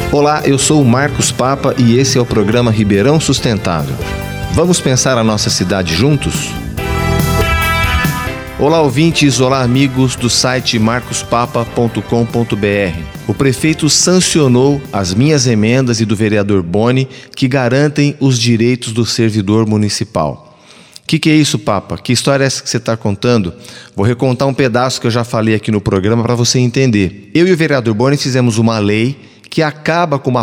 Olá, eu sou o Marcos Papa e esse é o programa Ribeirão Sustentável. Vamos pensar a nossa cidade juntos? Olá, ouvintes, olá, amigos do site marcospapa.com.br. O prefeito sancionou as minhas emendas e do vereador Boni que garantem os direitos do servidor municipal. O que é isso, Papa? Que história é essa que você está contando? Vou recontar um pedaço que eu já falei aqui no programa para você entender. Eu e o vereador Boni fizemos uma lei que acabou com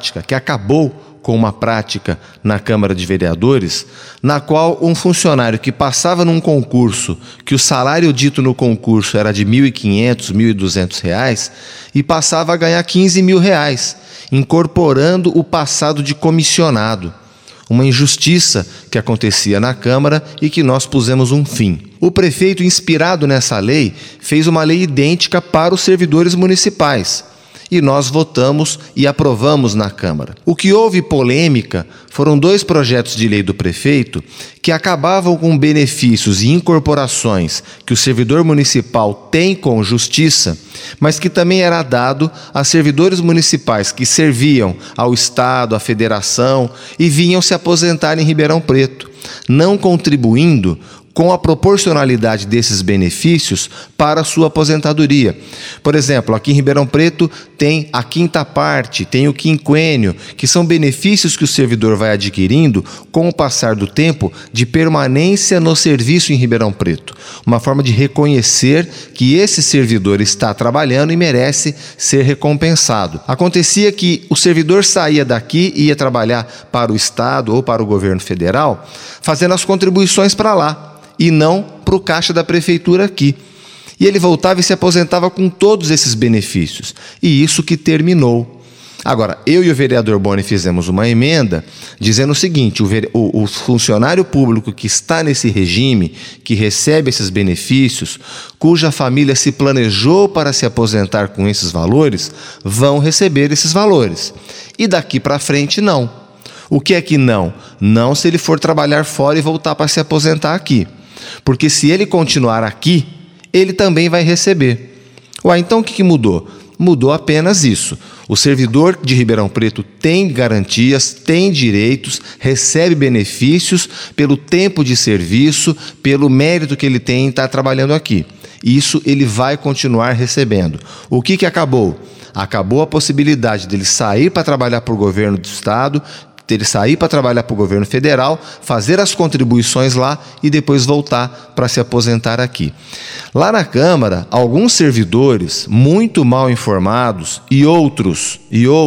uma prática na Câmara de Vereadores, na qual um funcionário que passava num concurso, que o salário dito no concurso era de R$ 1.500, R$ 1.200, e passava a ganhar R$ 15 mil, incorporando o passado de comissionado. Uma injustiça que acontecia na Câmara e que nós pusemos um fim. O prefeito, inspirado nessa lei, fez uma lei idêntica para os servidores municipais. E nós votamos e aprovamos na Câmara. O que houve polêmica foram 2 projetos de lei do prefeito que acabavam com benefícios e incorporações que o servidor municipal tem com justiça, mas que também era dado a servidores municipais que serviam ao Estado, à Federação e vinham se aposentar em Ribeirão Preto, não contribuindo com a proporcionalidade desses benefícios para a sua aposentadoria. Por exemplo, aqui em Ribeirão Preto tem a 5ª parte, tem o quinquênio, que são benefícios que o servidor vai adquirindo com o passar do tempo de permanência no serviço em Ribeirão Preto. Uma forma de reconhecer que esse servidor está trabalhando e merece ser recompensado. Acontecia que o servidor saía daqui e ia trabalhar para o Estado ou para o governo federal, fazendo as contribuições para lá, e não para o caixa da prefeitura aqui. E ele voltava e se aposentava com todos esses benefícios. E isso que terminou. Agora, eu e o vereador Boni fizemos uma emenda dizendo o seguinte: o funcionário público que está nesse regime, que recebe esses benefícios, cuja família se planejou para se aposentar com esses valores, vão receber esses valores. E daqui para frente, não. O que é que não? Não se ele for trabalhar fora e voltar para se aposentar aqui. Porque se ele continuar aqui, ele também vai receber. Então o que mudou? Mudou apenas isso. O servidor de Ribeirão Preto tem garantias, tem direitos, recebe benefícios pelo tempo de serviço, pelo mérito que ele tem em estar trabalhando aqui. Isso ele vai continuar recebendo. O que acabou? Acabou a possibilidade dele sair para trabalhar para o governo do Estado, dele sair para trabalhar para o governo federal, fazer as contribuições lá e depois voltar para se aposentar aqui. Lá na Câmara, alguns servidores muito mal informados e outros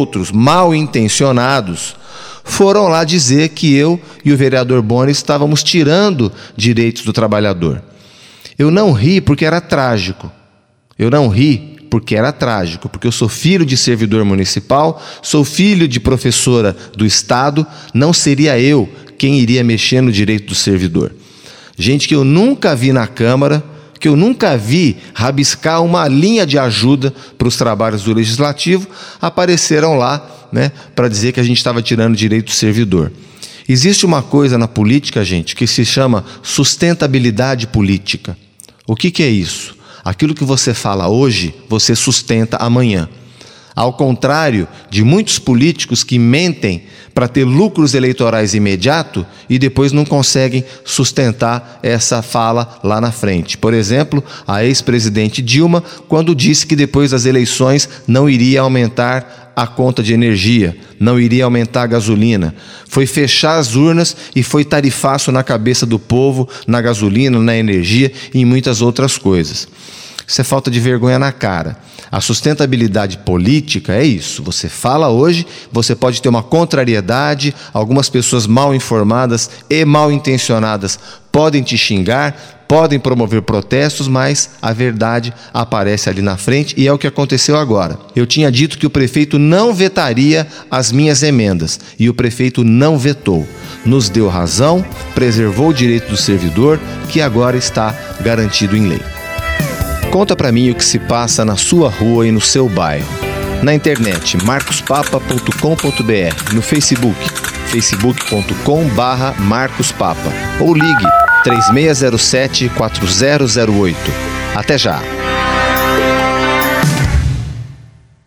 mal intencionados foram lá dizer que eu e o vereador Boni estávamos tirando direitos do trabalhador. Eu não ri porque era trágico. Porque eu sou filho de servidor municipal, sou filho de professora do Estado, não seria eu quem iria mexer no direito do servidor. Gente que eu nunca vi na Câmara, que eu nunca vi rabiscar uma linha de ajuda para os trabalhos do Legislativo, apareceram lá, para dizer que a gente estava tirando direito do servidor. Existe uma coisa na política, gente, que se chama sustentabilidade política. O que é isso? Aquilo que você fala hoje, você sustenta amanhã. Ao contrário de muitos políticos que mentem para ter lucros eleitorais imediatos e depois não conseguem sustentar essa fala lá na frente. Por exemplo, a ex-presidente Dilma, quando disse que depois das eleições não iria aumentar a conta de energia, não iria aumentar a gasolina. Foi fechar as urnas e foi tarifaço na cabeça do povo, na gasolina, na energia e em muitas outras coisas. Isso é falta de vergonha na cara. A sustentabilidade política é isso. Você fala hoje, você pode ter uma contrariedade, algumas pessoas mal informadas e mal intencionadas podem te xingar, podem promover protestos, mas a verdade aparece ali na frente e é o que aconteceu agora. Eu tinha dito que o prefeito não vetaria as minhas emendas e o prefeito não vetou. Nos deu razão, preservou o direito do servidor, que agora está garantido em lei. Conta pra mim o que se passa na sua rua e no seu bairro. Na internet, marcospapa.com.br, no Facebook, facebook.com/marcospapa ou ligue 3607-4008. Até já!